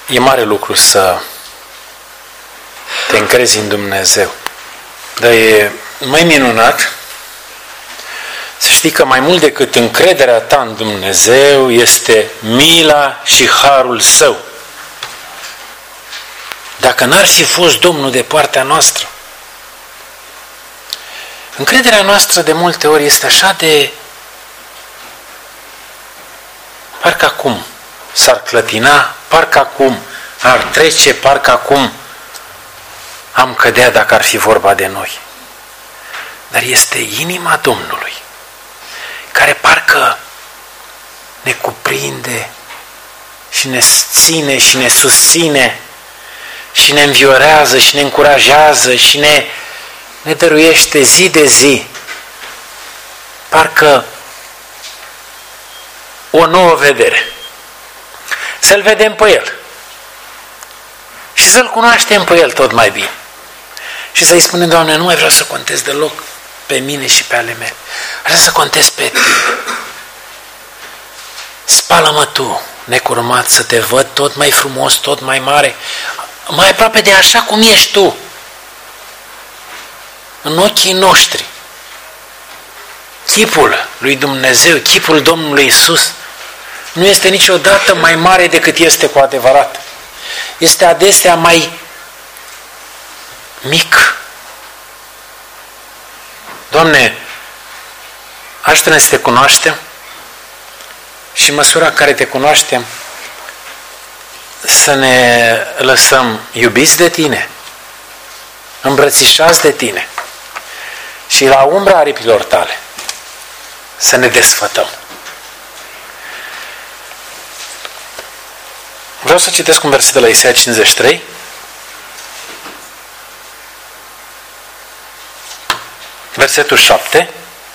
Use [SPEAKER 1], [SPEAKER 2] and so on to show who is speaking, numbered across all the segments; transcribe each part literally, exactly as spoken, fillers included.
[SPEAKER 1] E mare lucru să te încrezi în Dumnezeu. Dar e mai minunat să știi că mai mult decât încrederea ta în Dumnezeu este mila și harul Său. Dacă n-ar fi fost Domnul de partea noastră, încrederea noastră de multe ori este așa de... parcă acum s-ar clătina, parcă acum ar trece, parcă acum am cădea dacă ar fi vorba de noi. Dar este inima Domnului care parcă ne cuprinde și ne ține și ne susține și ne înviorează și ne încurajează și ne, ne dăruiește zi de zi parcă o nouă vedere. Să-L vedem pe El și să-L cunoaștem pe El tot mai bine. Și să-i spunem, Doamne, nu mai vreau să contez deloc pe mine și pe ale mele. Vreau să contez pe Tine. Spală-mă Tu, necurmat, să Te văd tot mai frumos, tot mai mare, mai aproape de așa cum ești Tu. În ochii noștri. Chipul lui Dumnezeu, chipul Domnului Iisus nu este niciodată mai mare decât este cu adevărat. Este adesea mai mic. Doamne, ajută-ne să Te cunoaștem și în măsura în care Te cunoaștem să ne lăsăm iubiți de Tine, îmbrățișați de Tine și la umbra aripilor Tale să ne desfătăm. Vreau să citesc un verset de la Isaia cincizeci și trei. Versetul șapte.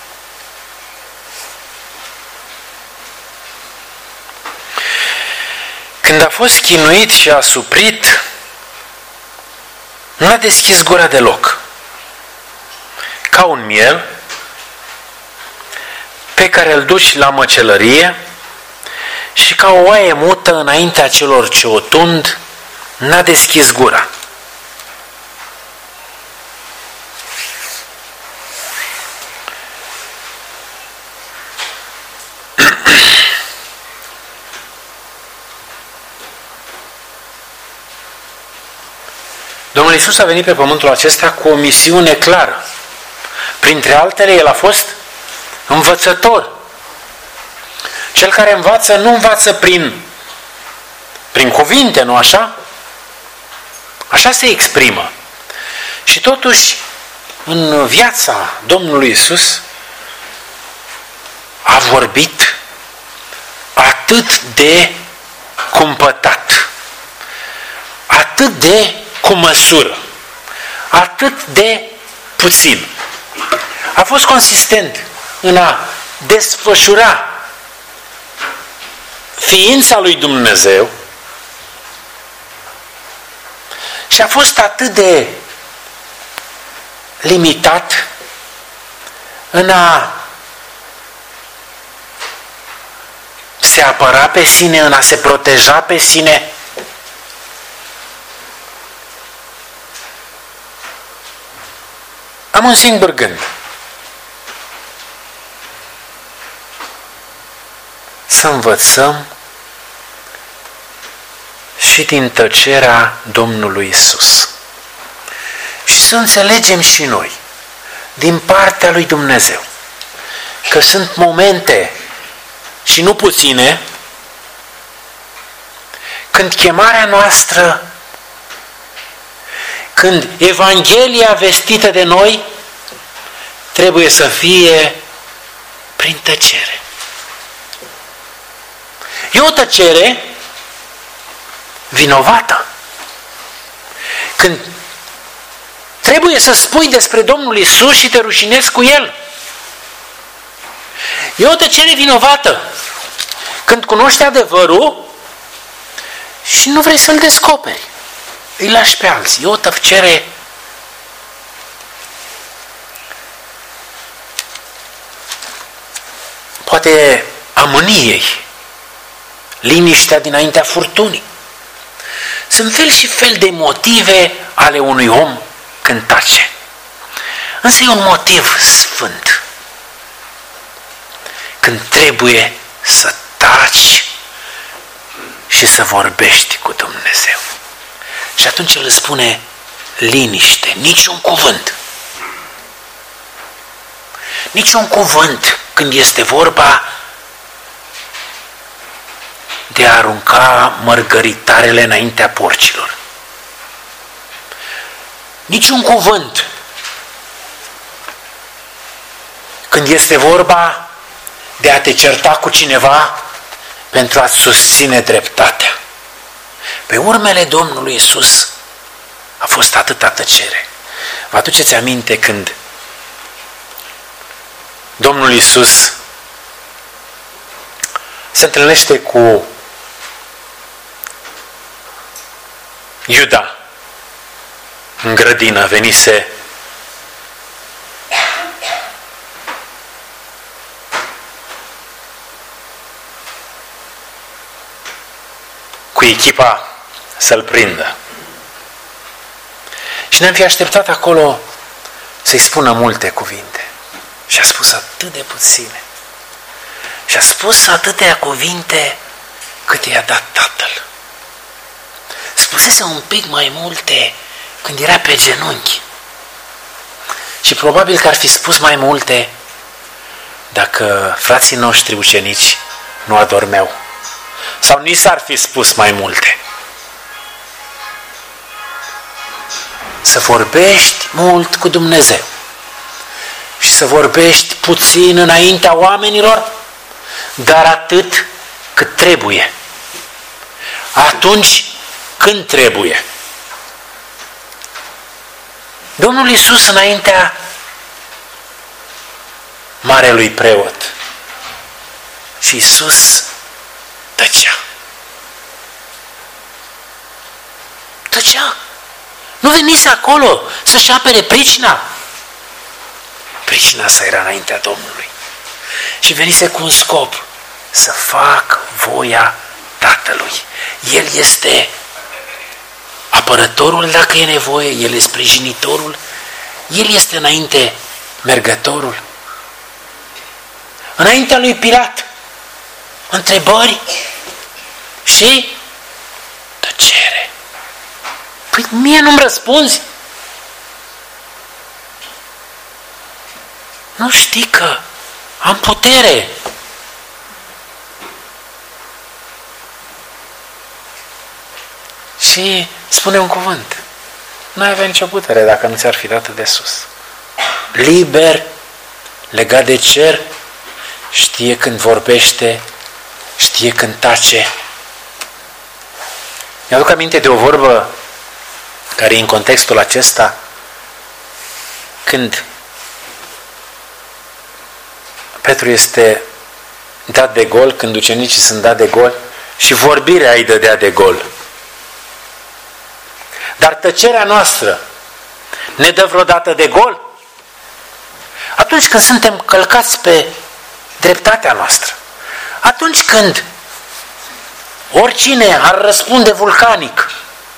[SPEAKER 1] Când a fost chinuit și a suprit, n-a deschis gura deloc. Ca un miel pe care îl duci la măcelărie și ca o oaie mută înaintea celor ce o tund, n-a deschis gura. Domnul Iisus a venit pe pământul acesta cu o misiune clară. Printre altele, El a fost învățător. Cel care învață nu învață prin, prin cuvinte, nu așa? Așa se exprimă. Și totuși, în viața Domnului Iisus a vorbit atât de cumpătat, atât de cu măsură, atât de puțin. A fost consistent în a desfășura ființa lui Dumnezeu și a fost atât de limitat în a se apăra pe sine, în a se proteja pe sine. Am un singur gând. Să învățăm și din tăcerea Domnului Iisus. Și să înțelegem și noi, din partea lui Dumnezeu, că sunt momente, și nu puține, când chemarea noastră, când Evanghelia vestită de noi trebuie să fie prin tăcere. E o tăcere vinovată. Când trebuie să spui despre Domnul Iisus și te rușinezi cu El. E o tăcere vinovată. Când cunoști adevărul și nu vrei să-l descoperi, îi lași pe alții. E o tăcere poate a mâniei, liniștea dinaintea furtunii. Sunt fel și fel de motive ale unui om când tace. Însă e un motiv sfânt. Când trebuie să taci și să vorbești cu Dumnezeu. Și atunci el îți spune liniște, niciun cuvânt. Niciun cuvânt când este vorba de a arunca mărgăritarele înaintea porcilor. Niciun cuvânt când este vorba de a te certa cu cineva pentru a-ți susține dreptatea. Pe urmele Domnului Iisus a fost atâta tăcere. Vă aduceți aminte când Domnul Iisus se întâlnește cu Iuda în grădină, venise cu echipa să-l prindă. Și ne-am fi așteptat acolo să-i spună multe cuvinte. Și a spus atât de puține. Și a spus atâtea cuvinte cât i-a dat Tatăl. Spusese un pic mai multe când era pe genunchi. Și probabil că ar fi spus mai multe dacă frații noștri ucenici nu adormeau. Sau ni s-ar fi spus mai multe. Să vorbești mult cu Dumnezeu și să vorbești puțin înaintea oamenilor, dar atât cât trebuie. Atunci când trebuie. Domnul Iisus înaintea marelui preot. Și Iisus tăcea. Tăcea. Nu venise acolo să-și apere pricina. Pricina sa era înaintea Domnului. Și venise cu un scop. Să fac voia Tatălui. El este apărătorul dacă e nevoie, El este sprijinitorul, El este înainte mergătorul. Înaintea lui Pilat, întrebări și tăcere. Păi mie nu-mi răspunzi? Nu știi că am putere. Și spune un cuvânt. Nu ai avea nicio putere dacă nu ți-ar fi dat de sus. Liber, legat de cer, știe când vorbește, știe când tace. Mi-aduc aminte de o vorbă care e în contextul acesta, când Petru este dat de gol, când ucenicii sunt dat de gol și vorbirea îi dădea de gol. Dar tăcerea noastră ne dă vreodată de gol? Atunci când suntem călcați pe dreptatea noastră, atunci când oricine ar răspunde vulcanic,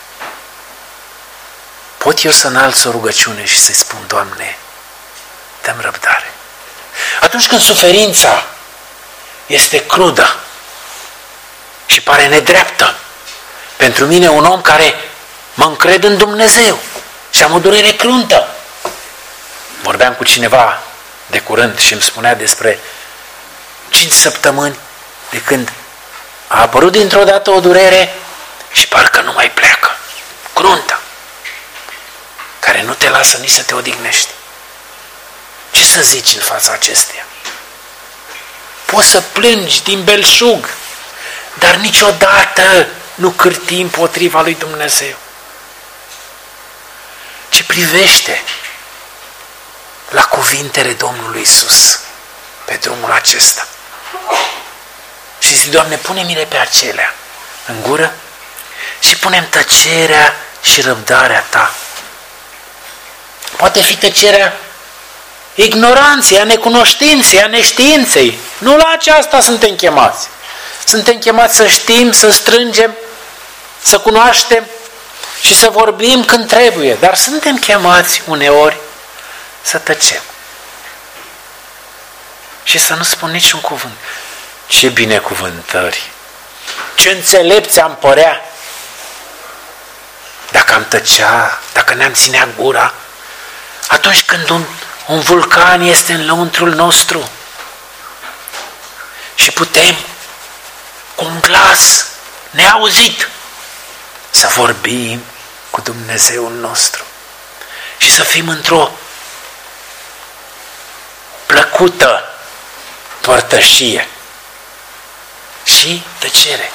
[SPEAKER 1] pot eu să înalț o rugăciune și să-i spun, Doamne, dă-mi răbdare. Atunci când suferința este crudă și pare nedreaptă, pentru mine un om care mă încred în Dumnezeu și am o durere cruntă. Vorbeam cu cineva de curând și îmi spunea despre cinci săptămâni de când a apărut dintr-o dată o durere și parcă nu mai pleacă. Cruntă. Care nu te lasă nici să te odihnești. Ce să zici în fața acesteia? Poți să plângi din belșug, dar niciodată nu cârti împotriva lui Dumnezeu. Ci privește la cuvintele Domnului Iisus pe drumul acesta. Și zic, Doamne, pune-mi-le pe acelea în gură și punem tăcerea și răbdarea Ta. Poate fi tăcerea ignoranței, a necunoștinței, a neștiinței. Nu la aceasta suntem chemați. Suntem chemați să știm, să strângem, să cunoaștem și să vorbim când trebuie, dar suntem chemați uneori să tăcem și să nu spun niciun cuvânt. Ce binecuvântări, ce înțelepți am părea dacă am tăcea, dacă ne-am ținea gura, atunci când un, un vulcan este în lăuntrul nostru și putem cu un glas neauzit să vorbim cu Dumnezeul nostru și să fim într-o plăcută părtășie și tăcere.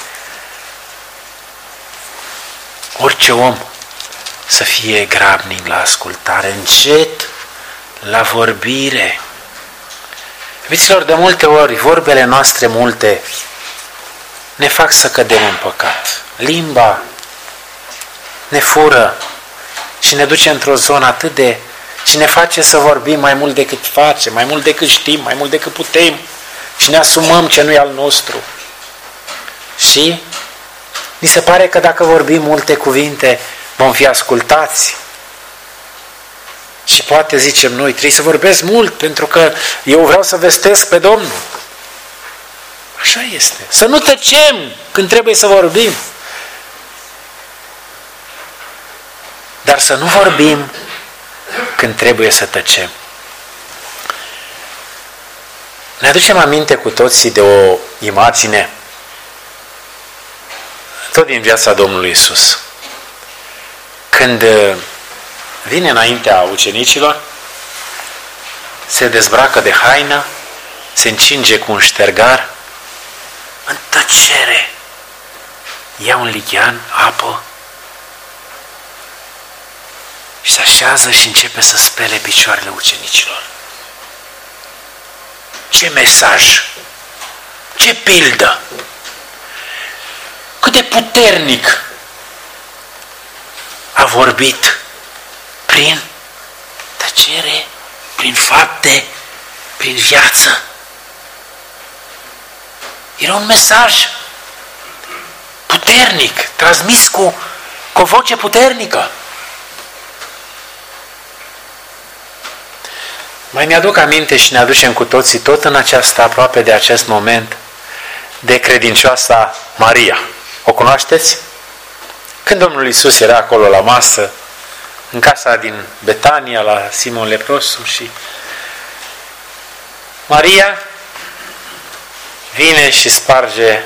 [SPEAKER 1] Orice om să fie grabnic la ascultare, încet la vorbire. Iubiților, de multe ori, vorbele noastre multe ne fac să cădem în păcat. Limba ne fură și ne duce într-o zonă atât de... și ne face să vorbim mai mult decât facem, mai mult decât știm, mai mult decât putem și ne asumăm ce nu e al nostru. Și ni se pare că dacă vorbim multe cuvinte, vom fi ascultați. Și poate zicem noi, trebuie să vorbesc mult, pentru că eu vreau să vestesc pe Domnul. Așa este. Să nu tăcem când trebuie să vorbim. Dar să nu vorbim când trebuie să tăcem. Ne aducem aminte cu toții de o imagine tot din viața Domnului Iisus. Când vine înaintea ucenicilor, se dezbracă de haină, se încinge cu un ștergar, în tăcere ia un lighean, apă și se așează și începe să spele picioarele ucenicilor. Ce mesaj! Ce pildă! Cât de puternic a vorbit prin tăcere, prin fapte, prin viață. Era un mesaj puternic, transmis cu, cu o voce puternică. Mai mi-aduc aminte și ne aducem cu toții, tot în aceasta, aproape de acest moment, de credincioasa Maria. O cunoașteți? Când Domnul Iisus era acolo la masă, în casa din Betania, la Simon Leprosul, și Maria vine și sparge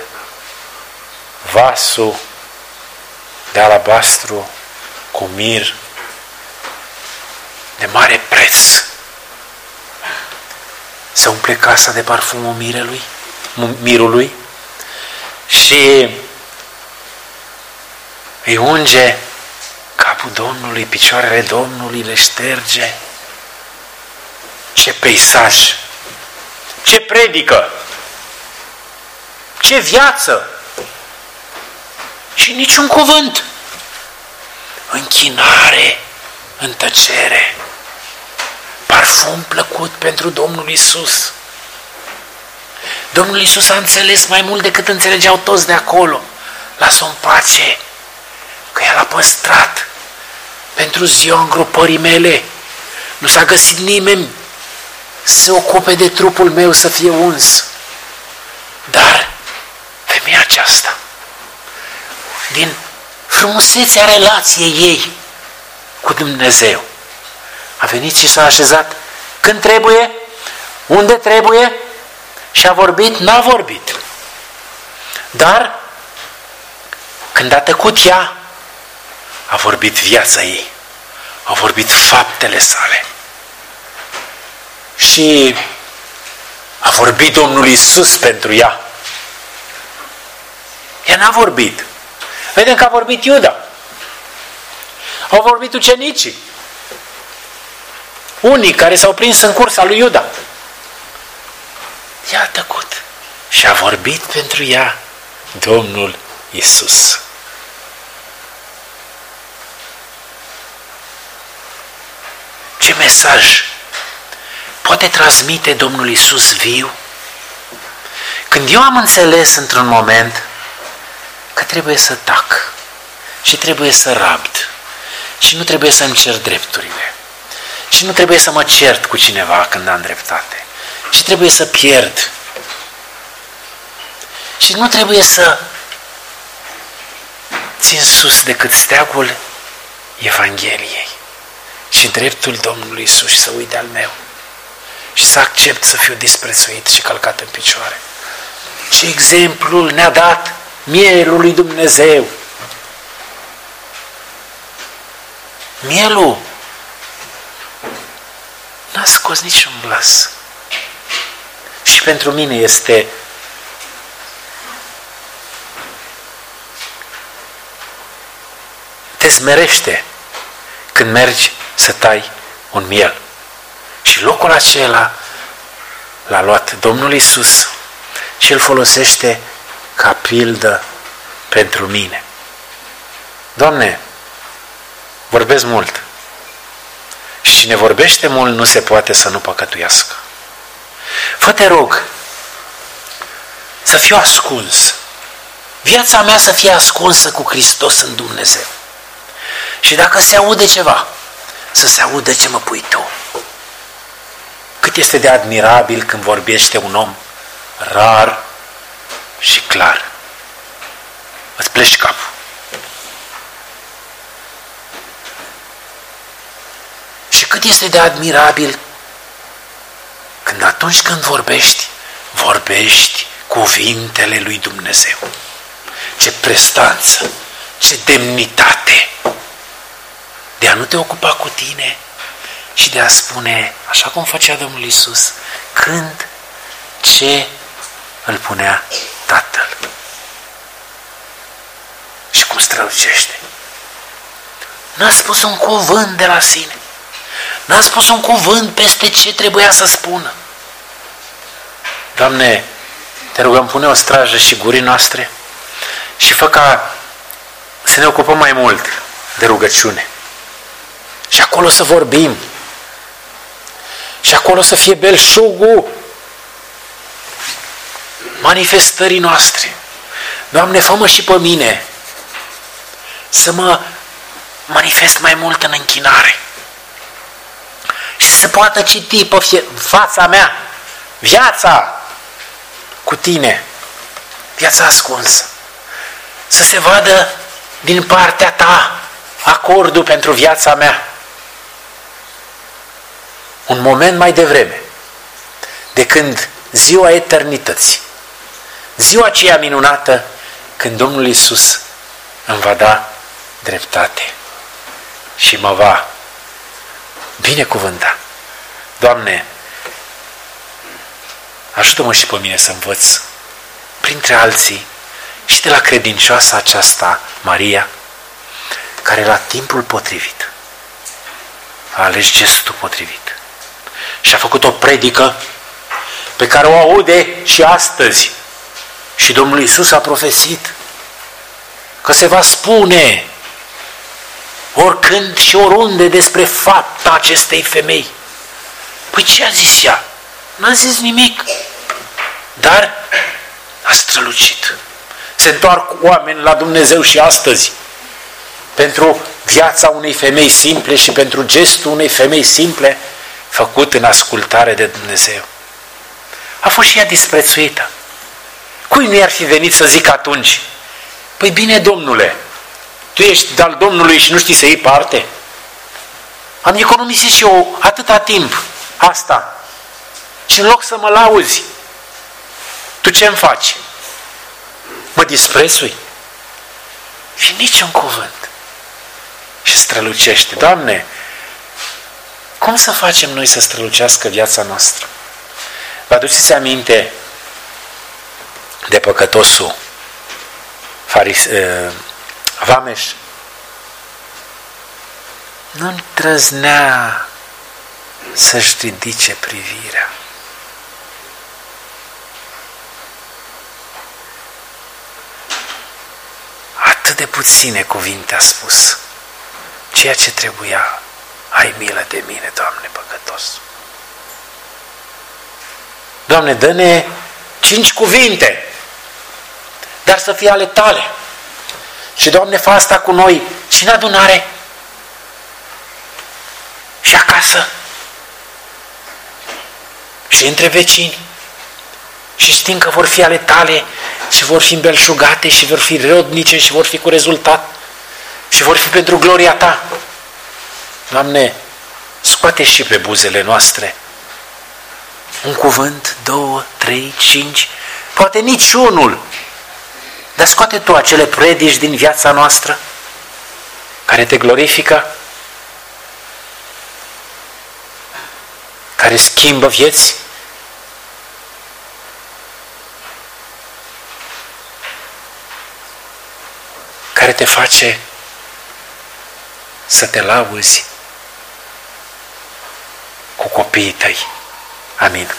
[SPEAKER 1] vasul de alabastru cu mir de mare preț. Se umple casa de parfumul mirelui, mirului și îi unge capul Domnului, picioarele Domnului, le șterge. Ce peisaj! Ce predică! Ce viață! Și niciun cuvânt! Închinare în tăcere. Parfum plăcut pentru Domnul Iisus. Domnul Iisus a înțeles mai mult decât înțelegeau toți de acolo. Lasă-o în pace, că El a păstrat pentru ziua îngropării mele. Nu s-a găsit nimeni să se ocupe de trupul meu să fie uns. Dar femeia aceasta, din frumusețea relației ei cu Dumnezeu, a venit și s-a așezat când trebuie, unde trebuie, și a vorbit, n-a vorbit. Dar când a tăcut ea, a vorbit viața ei, a vorbit faptele sale. Și a vorbit Domnul Iisus pentru ea. Ea n-a vorbit. Vedem că a vorbit Iuda. Au vorbit ucenicii. Unii care s-au prins în cursa lui Iuda. Ea a tăcut și a vorbit pentru ea Domnul Iisus. Ce mesaj poate transmite Domnul Iisus viu? Când eu am înțeles într-un moment că trebuie să tac, și trebuie să rabd. Și nu trebuie să-mi cer drepturile. Și nu trebuie să mă cert cu cineva când am dreptate. Și trebuie să pierd. Și nu trebuie să țin sus decât steagul Evangheliei și dreptul Domnului Iisus și să uit de al meu. Și să accept să fiu disprețuit și călcat în picioare. Ce exemplul ne-a dat mielul lui Dumnezeu. Mielul n-a scos niciun glas. Și pentru mine este te smerește când mergi să tai un miel. Și locul acela l-a luat Domnul Iisus și îl folosește ca pildă pentru mine. Doamne, vorbesc mult. Și cine vorbește mult nu se poate să nu păcătuiască. Fă, te rog, să fiu ascuns. Viața mea să fie ascunsă cu Hristos în Dumnezeu. Și dacă se aude ceva, să se audă ce mă pui tu. Cât este de admirabil când vorbește un om rar și clar. Îți pleci capul. Și cât este de admirabil când atunci când vorbești, vorbești cuvintele lui Dumnezeu. Ce prestanță, ce demnitate de a nu te ocupa cu tine și de a spune, așa cum făcea Domnul Iisus, când, ce îl punea Tatăl. Și cum strălucește. N-a spus un cuvânt de la sine. N-a spus un cuvânt peste ce trebuia să spună. Doamne, te rugăm, pune o strajă și gurii noastre și fă ca să ne ocupăm mai mult de rugăciune. Și acolo să vorbim. Și acolo să fie belșugul manifestării noastre. Doamne, fă-mă și pe mine să mă manifest mai mult în închinare. Și să se poată citi pe fie, fața mea, viața cu tine, viața ascunsă. Să se vadă din partea ta acordul pentru viața mea. Un moment mai devreme, de când ziua eternității, ziua aceea minunată, când Domnul Iisus îmi va da dreptate și mă va binecuvânta. Doamne, ajută-mă și pe mine să învăț, printre alții, și de la credincioasa aceasta, Maria, care la timpul potrivit a ales gestul potrivit și a făcut o predică pe care o aude și astăzi. Și Domnul Iisus a profețit că se va spune oricând și oriunde despre fapta acestei femei. Păi ce a zis ea? N-a zis nimic, dar a strălucit. Se întoarc oameni la Dumnezeu și astăzi pentru viața unei femei simple și pentru gestul unei femei simple făcut în ascultare de Dumnezeu. A fost și ea disprețuită. Cui nu i-ar fi venit să zic atunci? Păi bine, Domnule, tu ești al Domnului și nu știi să iei parte? Am economisit și eu atâta timp asta. Și în loc să mă lauzi, tu ce-mi faci? Mă disprețui? Și niciun cuvânt. Și strălucește. Doamne, cum să facem noi să strălucească viața noastră? Vă aduceți aminte de păcătosul faris, uh, Vameș? Nu trăznea să-și ridice privirea. Atât de puține cuvinte a spus. Ceea ce trebuia, ai milă de mine, Doamne, păcătos. Doamne, dă-ne cinci cuvinte, dar să fie ale Tale. Și Doamne, fă asta cu noi și în adunare și acasă și între vecini. Și știm că vor fi ale tale și vor fi îmbelșugate și vor fi rodnice și vor fi cu rezultat și vor fi pentru gloria ta. Doamne, scoate și pe buzele noastre un cuvânt, două, trei, cinci, poate niciunul, dar scoate tu acele predici din viața noastră care te glorifică, care schimbă vieți, care te face să te lauzi cu copiii tăi. Amin.